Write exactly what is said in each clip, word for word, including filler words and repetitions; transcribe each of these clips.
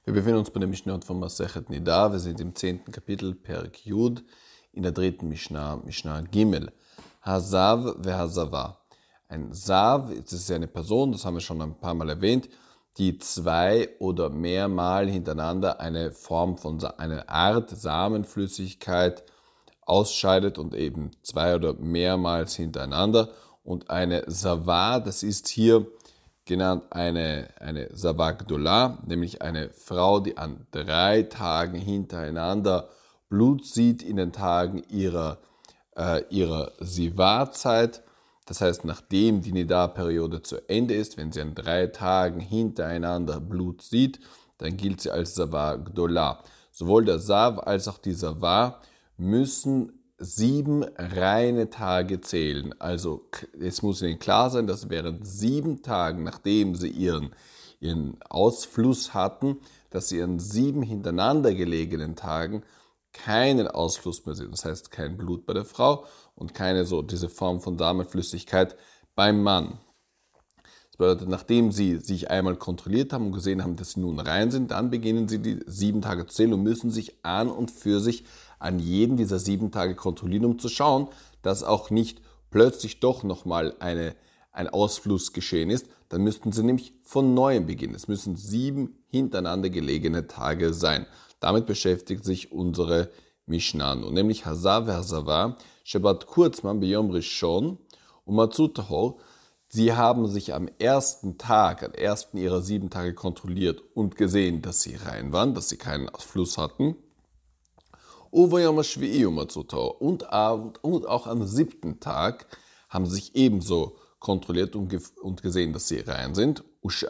Wir befinden uns bei der Mishnah von Masechet Nida. Wir sind im zehnten Kapitel, Perek Yud, in der dritten Mishnah, Mishnah Gimel. Hazav ve'hazava. Ein Sav, das ist ja eine Person, das haben wir schon ein paar Mal erwähnt, die zwei oder mehrmal hintereinander eine Form von, eine Art Samenflüssigkeit ausscheidet und eben zwei oder mehrmals hintereinander. Und eine Sava, das ist hier genannt eine, eine Sava Gdola, nämlich eine Frau, die an drei Tagen hintereinander Blut sieht in den Tagen ihrer, äh, ihrer Siva-Zeit. Das heißt, nachdem die Nidar-Periode zu Ende ist, wenn sie an drei Tagen hintereinander Blut sieht, dann gilt sie als Sava Gdola. Sowohl der Sav als auch die Sava müssen sieben reine Tage zählen. Also es muss ihnen klar sein, dass während sieben Tagen, nachdem sie ihren, ihren Ausfluss hatten, dass sie an sieben hintereinander gelegenen Tagen keinen Ausfluss mehr sind. Das heißt, kein Blut bei der Frau und keine so diese Form von Samenflüssigkeit beim Mann. Das bedeutet, nachdem sie sich einmal kontrolliert haben und gesehen haben, dass sie nun rein sind, dann beginnen sie die sieben Tage zu zählen und müssen sich an und für sich an jeden dieser sieben Tage kontrollieren, um zu schauen, dass auch nicht plötzlich doch nochmal eine, ein Ausfluss geschehen ist. Dann müssten sie nämlich von neuem beginnen. Es müssen sieben hintereinander gelegene Tage sein. Damit beschäftigt sich unsere Mishnah nun, nämlich Hazav ve'hazava, Shabbat Kurzman beyom Rishon und Matzut Tahor. Sie haben sich am ersten Tag, am ersten ihrer sieben Tage kontrolliert und gesehen, dass sie rein waren, dass sie keinen Ausfluss hatten. Und, und auch am siebten Tag haben sie sich ebenso kontrolliert und, ge- und gesehen, dass sie rein sind.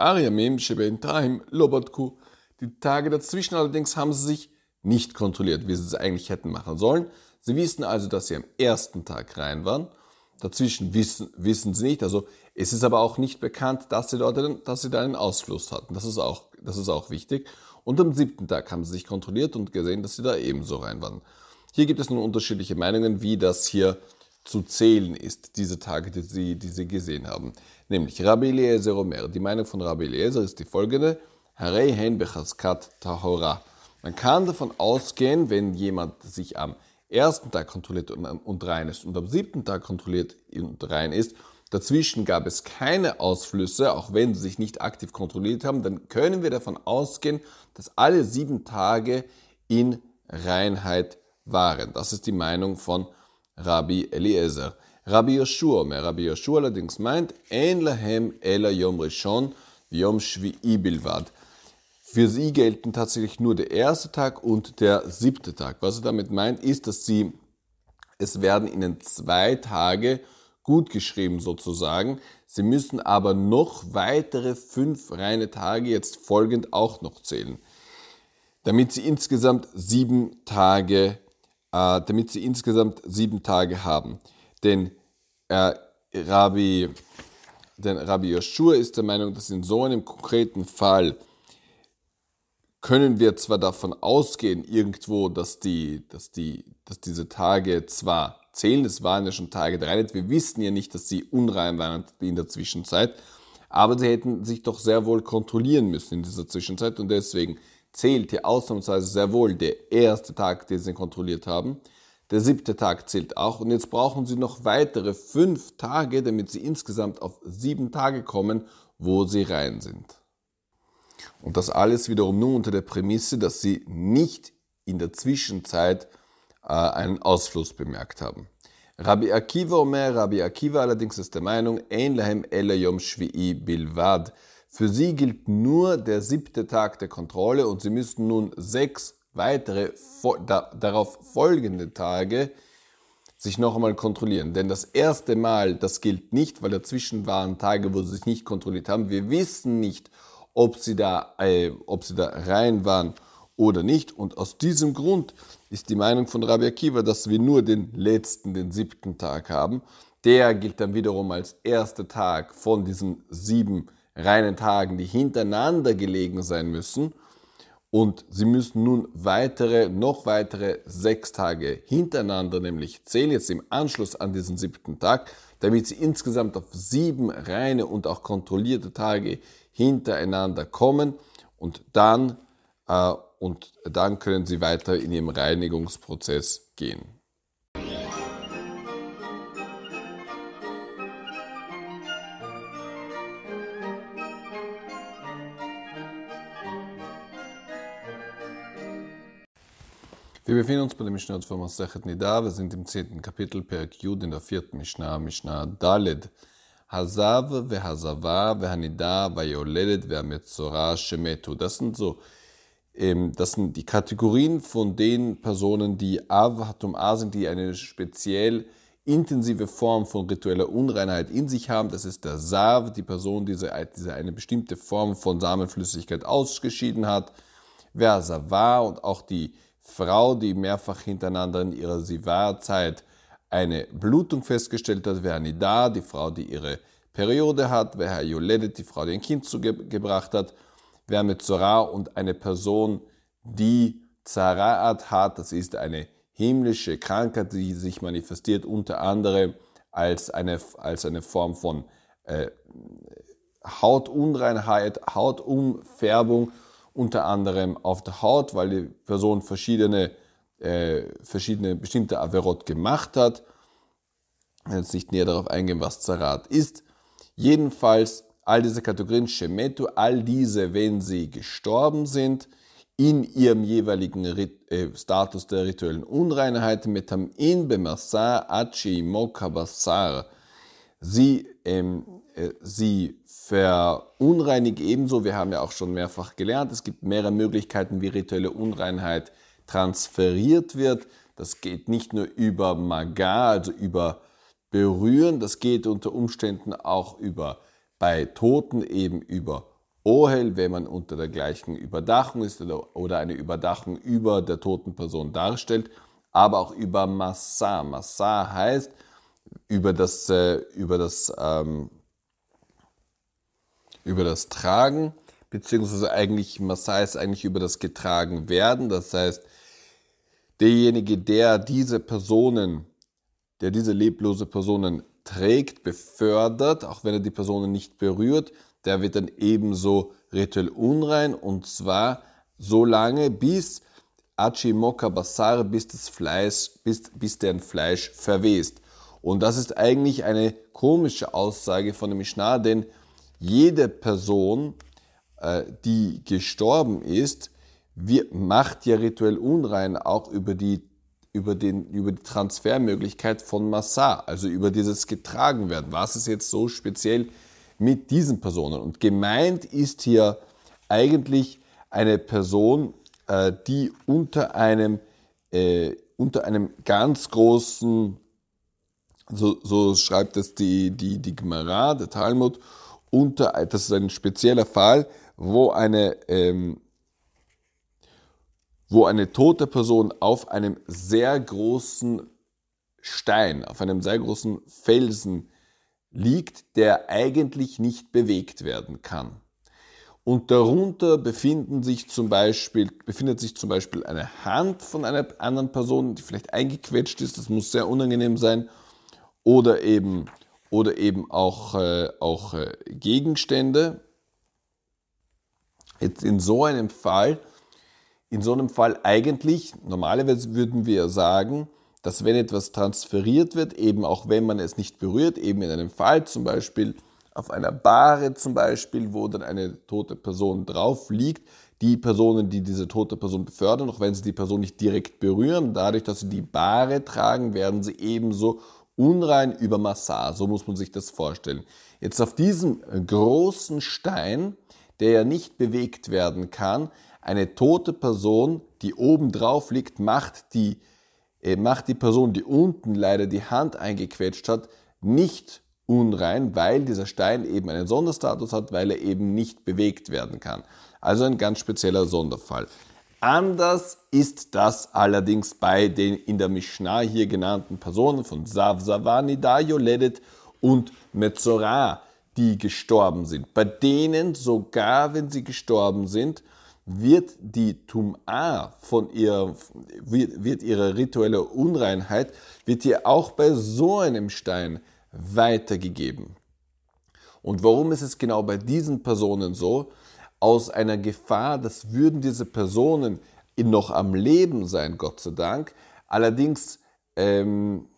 Die Tage dazwischen allerdings haben sie sich nicht kontrolliert, wie sie es eigentlich hätten machen sollen. Sie wissen also, dass sie am ersten Tag rein waren. Dazwischen wissen, wissen sie nicht. Also es ist aber auch nicht bekannt, dass sie dort, dass sie da einen Ausfluss hatten. Das ist auch, das ist auch wichtig. Und am siebten Tag haben sie sich kontrolliert und gesehen, dass sie da ebenso rein waren. Hier gibt es nun unterschiedliche Meinungen, wie das hier zu zählen ist, diese Tage, die sie, die sie gesehen haben. Nämlich Rabbi Eliezer Omer. Die Meinung von Rabbi Eliezer ist die folgende: Harei hein bechazkat tahora. Man kann davon ausgehen, wenn jemand sich am ersten Tag kontrolliert und, und rein ist und am siebten Tag kontrolliert und rein ist, dazwischen gab es keine Ausflüsse, auch wenn sie sich nicht aktiv kontrolliert haben, dann können wir davon ausgehen, dass alle sieben Tage in Reinheit waren. Das ist die Meinung von Rabbi Eliezer. Rabbi Yoshua, mehr Rabbi Yoshua allerdings meint, Ein lahem ela yom rishon yom shvi'i bilvad. Für sie gelten tatsächlich nur der erste Tag und der siebte Tag. Was er damit meint, ist, dass sie, es werden ihnen zwei Tage gut geschrieben sozusagen. Sie müssen aber noch weitere fünf reine Tage jetzt folgend auch noch zählen, damit sie insgesamt sieben Tage, äh, damit sie insgesamt sieben Tage haben. Denn äh, Rabbi, denn Rabbi Yoshua ist der Meinung, dass in so einem konkreten Fall können wir zwar davon ausgehen, irgendwo, dass, die, dass, die, dass diese Tage zwar zählen, es waren ja schon Tage der Reinheit, wir wissen ja nicht, dass sie unrein waren in der Zwischenzeit, aber sie hätten sich doch sehr wohl kontrollieren müssen in dieser Zwischenzeit und deswegen zählt hier ausnahmsweise sehr wohl der erste Tag, den sie kontrolliert haben. Der siebte Tag zählt auch und jetzt brauchen sie noch weitere fünf Tage, damit sie insgesamt auf sieben Tage kommen, wo sie rein sind. Und das alles wiederum nur unter der Prämisse, dass sie nicht in der Zwischenzeit äh, einen Ausfluss bemerkt haben. Rabbi Akiva Omer, Rabbi Akiva allerdings ist der Meinung, Ein lahem ela yom shvi'i bilvad. Für sie gilt nur der siebte Tag der Kontrolle und sie müssen nun sechs weitere da, darauf folgende Tage sich noch einmal kontrollieren. Denn das erste Mal, das gilt nicht, weil dazwischen waren Tage, wo sie sich nicht kontrolliert haben. Wir wissen nicht, ob sie da, äh, ob sie da rein waren oder nicht. Und aus diesem Grund ist die Meinung von Rabbi Akiva, dass wir nur den letzten, den siebten Tag haben. Der gilt dann wiederum als erster Tag von diesen sieben reinen Tagen, die hintereinander gelegen sein müssen. Und sie müssen nun weitere, noch weitere sechs Tage hintereinander, nämlich zählen jetzt im Anschluss an diesen siebten Tag, damit sie insgesamt auf sieben reine und auch kontrollierte Tage hintereinander kommen und dann äh, und dann können sie weiter in ihrem Reinigungsprozess gehen. Wir befinden uns bei der Mishnah von Masechet Nida. Wir sind im zehnten Kapitel, Perek Yud, in der vierten Mishnah, Mishnah Daled. Hazav vehazava vehanida vayoledet vehametzora shemetu. Das sind so, ähm, das sind die Kategorien von den Personen, die Av Hatum A sind, die eine speziell intensive Form von ritueller Unreinheit in sich haben. Das ist der Sav, die Person, die diese eine bestimmte Form von Samenflüssigkeit ausgeschieden hat. Vehazava und auch die Frau, die mehrfach hintereinander in ihrer Sivar-Zeit eine Blutung festgestellt hat, wäre Nida, die Frau, die ihre Periode hat, wäre Yoledet, die Frau, die ein Kind zugebracht hat, wäre Metzora und eine Person, die Zaraat hat, das ist eine himmlische Krankheit, die sich manifestiert unter anderem als eine, als eine Form von äh, Hautunreinheit, Hautumfärbung, unter anderem auf der Haut, weil die Person verschiedene, äh, verschiedene bestimmte Averot gemacht hat. Ich will jetzt nicht näher darauf eingehen, was Zarat ist. Jedenfalls, all diese Kategorien, Shemetu, all diese, wenn sie gestorben sind, in ihrem jeweiligen Rit- äh, Status der rituellen Unreinheit, Metam'in b'Massar Achi Mokabasar. Sie, ähm, äh, sie verunreinigen ebenso, wir haben ja auch schon mehrfach gelernt, es gibt mehrere Möglichkeiten, wie rituelle Unreinheit transferiert wird. Das geht nicht nur über Maga, also über Berühren, das geht unter Umständen auch über, bei Toten eben über Ohel, wenn man unter der gleichen Überdachung ist oder, oder eine Überdachung über der toten Person darstellt, aber auch über Massa. Massa heißt, über das, äh, über das, ähm, über das Tragen, beziehungsweise eigentlich, Massa ist eigentlich über das getragen werden. Das heißt, derjenige, der diese Personen, der diese leblose Personen trägt, befördert, auch wenn er die Personen nicht berührt, der wird dann ebenso rituell unrein, und zwar so lange bis Achi Moka Basar, bis das Fleisch, bis, bis deren Fleisch verwest. Und das ist eigentlich eine komische Aussage von der Mishnah, denn jede Person, äh, die gestorben ist, wir, macht ja rituell unrein auch über die, über, den, über die Transfermöglichkeit von Massa, also über dieses Getragenwerden. Was ist jetzt so speziell mit diesen Personen? Und gemeint ist hier eigentlich eine Person, äh, die unter einem, äh, unter einem ganz großen, so, so schreibt es die, die, die Gemara, der Talmud, unter, das ist ein spezieller Fall, wo eine, ähm, wo eine tote Person auf einem sehr großen Stein, auf einem sehr großen Felsen liegt, der eigentlich nicht bewegt werden kann. Und darunter befinden sich zum Beispiel, befindet sich zum Beispiel eine Hand von einer anderen Person, die vielleicht eingequetscht ist, das muss sehr unangenehm sein, oder eben, oder eben auch, äh, auch äh, Gegenstände. Jetzt in so einem Fall, in so einem Fall eigentlich, normalerweise würden wir sagen, dass wenn etwas transferiert wird, eben auch wenn man es nicht berührt, eben in einem Fall zum Beispiel auf einer Bahre zum Beispiel, wo dann eine tote Person drauf liegt, die Personen, die diese tote Person befördern, auch wenn sie die Person nicht direkt berühren, dadurch, dass sie die Bahre tragen, werden sie ebenso unrein über Massa. So muss man sich das vorstellen. Jetzt auf diesem großen Stein, der ja nicht bewegt werden kann, eine tote Person, die oben drauf liegt, macht die, äh, macht die Person, die unten leider die Hand eingequetscht hat, nicht unrein, weil dieser Stein eben einen Sonderstatus hat, weil er eben nicht bewegt werden kann. Also ein ganz spezieller Sonderfall. Anders ist das allerdings bei den in der Mishnah hier genannten Personen von Sav, Savani, Da, Yoledet und Metzora, die gestorben sind. Bei denen, sogar wenn sie gestorben sind, wird die Tum'a von ihr, wird, wird ihre rituelle Unreinheit, wird ihr auch bei so einem Stein weitergegeben. Und warum ist es genau bei diesen Personen so? aus einer Gefahr, das würden diese Personen noch am Leben sein, Gott sei Dank. Allerdings, ähm,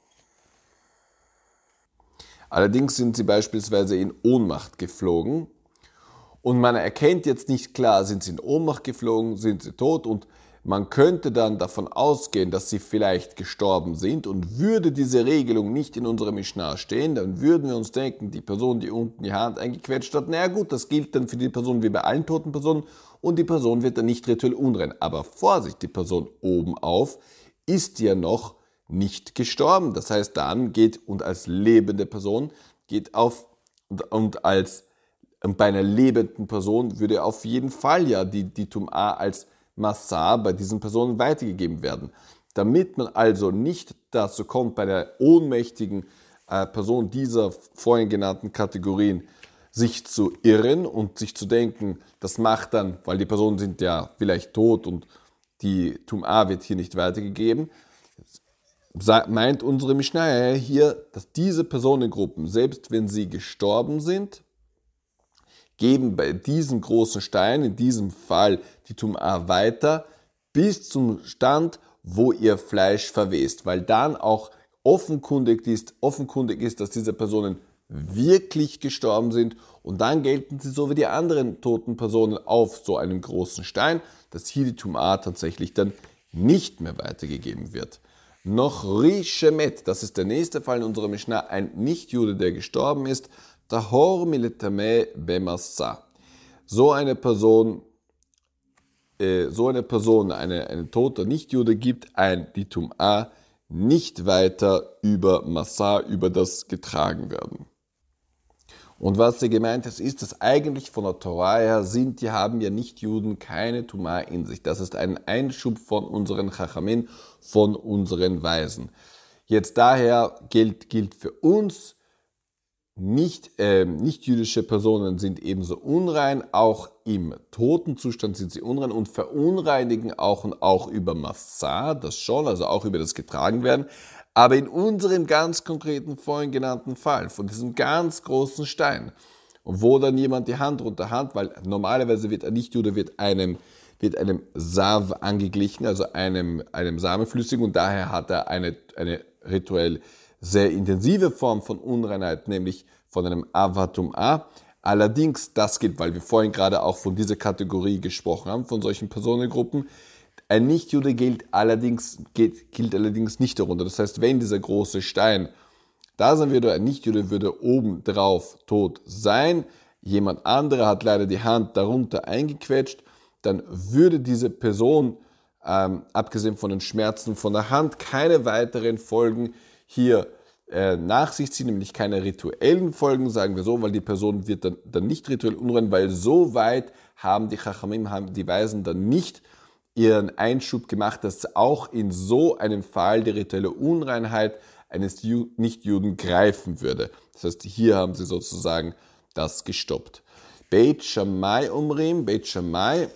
allerdings sind sie beispielsweise in Ohnmacht geflogen und man erkennt jetzt nicht klar, sind sie in Ohnmacht geflogen, sind sie tot, und man könnte dann davon ausgehen, dass sie vielleicht gestorben sind, und würde diese Regelung nicht in unserer Mishnah stehen, dann würden wir uns denken, die Person, die unten die Hand eingequetscht hat, naja gut, das gilt dann für die Person wie bei allen toten Personen und die Person wird dann nicht rituell unrein. Aber Vorsicht, die Person oben auf ist ja noch nicht gestorben. Das heißt, dann geht, und als lebende Person geht auf, und, und als und bei einer lebenden Person würde auf jeden Fall ja die, die Tum'a als Massah bei diesen Personen weitergegeben werden. Damit man also nicht dazu kommt, bei der ohnmächtigen äh, Person dieser vorhin genannten Kategorien sich zu irren und sich zu denken, das macht dann, weil die Personen sind ja vielleicht tot und die Tum'a wird hier nicht weitergegeben, meint unsere Mishnah hier, dass diese Personengruppen, selbst wenn sie gestorben sind, geben bei diesem großen Stein, in diesem Fall die Tum'a weiter, bis zum Stand, wo ihr Fleisch verwest, weil dann auch offenkundig ist, offenkundig ist, dass diese Personen wirklich gestorben sind, und dann gelten sie so wie die anderen toten Personen auf so einem großen Stein, dass hier die Tum'a tatsächlich dann nicht mehr weitergegeben wird. Noch Rishemet, das ist der nächste Fall in unserer Mishnah, ein Nichtjude, der gestorben ist, Tahor miletame bemassa. So eine Person, äh, so eine Person, eine, eine tote Nichtjude gibt ein die Tum'a nicht weiter über Massa, über das getragen werden. Und was hier gemeint ist, ist, dass eigentlich von der Torah her sind, die haben ja Nichtjuden keine Tum'a in sich. Das ist ein Einschub von unseren Chachamim, von unseren Weisen. Jetzt daher gilt, gilt für uns, Nicht, äh, nicht jüdische Personen sind ebenso unrein, auch im Totenzustand sind sie unrein und verunreinigen auch und auch über Massah, das schon, also auch über das getragen werden. Aber in unserem ganz konkreten vorhin genannten Fall, von diesem ganz großen Stein, wo dann jemand die Hand runter hat, weil normalerweise wird ein Nichtjude wird einem, wird einem Sav angeglichen, also einem, einem Samenflüssigen, und daher hat er eine, eine rituell sehr intensive Form von Unreinheit, nämlich von einem Avatum'a. Allerdings, das gilt, weil wir vorhin gerade auch von dieser Kategorie gesprochen haben, von solchen Personengruppen. Ein Nichtjude gilt allerdings, gilt, gilt allerdings nicht darunter. Das heißt, wenn dieser große Stein da sein würde, ein Nichtjude würde oben drauf tot sein, jemand anderer hat leider die Hand darunter eingequetscht, dann würde diese Person, ähm, abgesehen von den Schmerzen von der Hand, keine weiteren Folgen hier äh, nach sich ziehen, nämlich keine rituellen Folgen, sagen wir so, weil die Person wird dann, dann nicht rituell unrein, weil so weit haben die Chachamim, haben die Weisen dann nicht ihren Einschub gemacht, dass auch in so einem Fall die rituelle Unreinheit eines Ju- Nichtjuden greifen würde. Das heißt, hier haben sie sozusagen das gestoppt. Beit Shammai umrim, Beit Shammai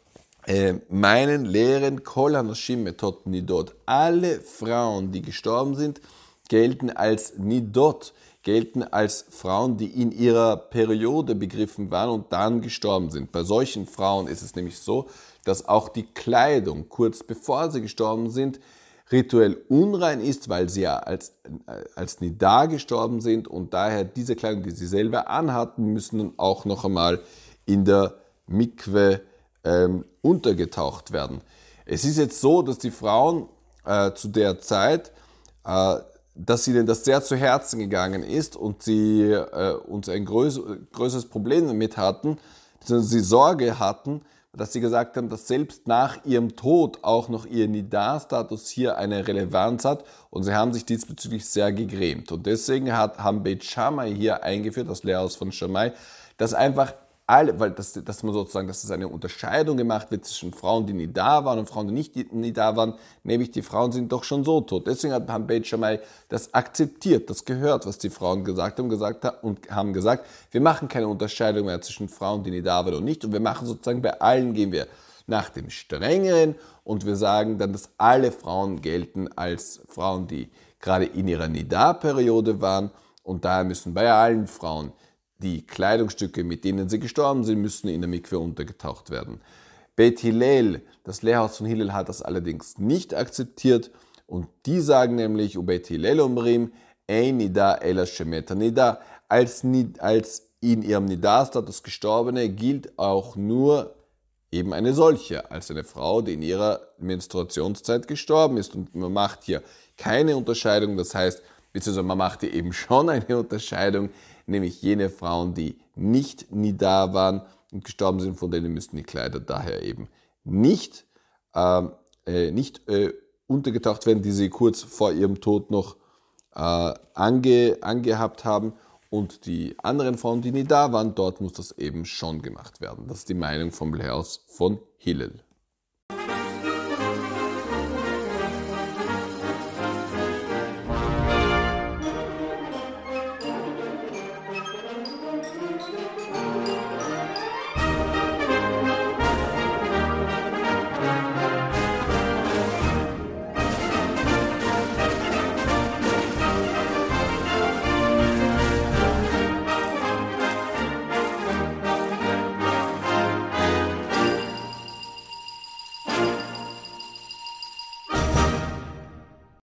äh, meinen Lehren Kol Hanashim Metot Nidot. Alle Frauen, die gestorben sind, gelten als Nidot, gelten als Frauen, die in ihrer Periode begriffen waren und dann gestorben sind. Bei solchen Frauen ist es nämlich so, dass auch die Kleidung, kurz bevor sie gestorben sind, rituell unrein ist, weil sie ja als, als Nidar gestorben sind und daher diese Kleidung, die sie selber anhatten, müssen dann auch noch einmal in der Mikwe ähm, untergetaucht werden. Es ist jetzt so, dass die Frauen äh, zu der Zeit, äh, dass ihnen das sehr zu Herzen gegangen ist und sie äh, uns ein größ größeres Problem damit hatten, dass sie Sorge hatten, dass sie gesagt haben, dass selbst nach ihrem Tod auch noch ihr Nidar-Status hier eine Relevanz hat und sie haben sich diesbezüglich sehr gegrämt. Und deswegen hat, haben Beit Shammai hier eingeführt, das Lehrhaus von Shammai, dass einfach alle, weil das, dass man sozusagen, dass es eine Unterscheidung gemacht wird zwischen Frauen, die Nidar waren und Frauen, die nicht Nidar waren, nämlich die Frauen sind doch schon so tot. Deswegen hat Beit Shammai das akzeptiert, das gehört, was die Frauen gesagt haben, gesagt haben und haben gesagt, wir machen keine Unterscheidung mehr zwischen Frauen, die Nidar waren und nicht, und wir machen sozusagen bei allen, gehen wir nach dem Strengeren und wir sagen dann, dass alle Frauen gelten als Frauen, die gerade in ihrer Nidar-Periode waren, und daher müssen bei allen Frauen die Kleidungsstücke, mit denen sie gestorben sind, müssen in der Mikwe untergetaucht werden. Beit Hillel, das Lehrhaus von Hillel, hat das allerdings nicht akzeptiert und die sagen nämlich, Beit Hillel umrim, ein Nida ela shemeta Nida, als, als in ihrem Nida-Status Gestorbene gilt auch nur eben eine solche, als eine Frau, die in ihrer Menstruationszeit gestorben ist. Und man macht hier keine Unterscheidung, das heißt, beziehungsweise man macht hier eben schon eine Unterscheidung, nämlich jene Frauen, die nicht Nida waren und gestorben sind, von denen müssten die Kleider daher eben nicht, äh, nicht äh, untergetaucht werden, die sie kurz vor ihrem Tod noch äh, ange, angehabt haben. Und die anderen Frauen, die nie da waren, dort muss das eben schon gemacht werden. Das ist die Meinung vom Lehrhaus von Hillel.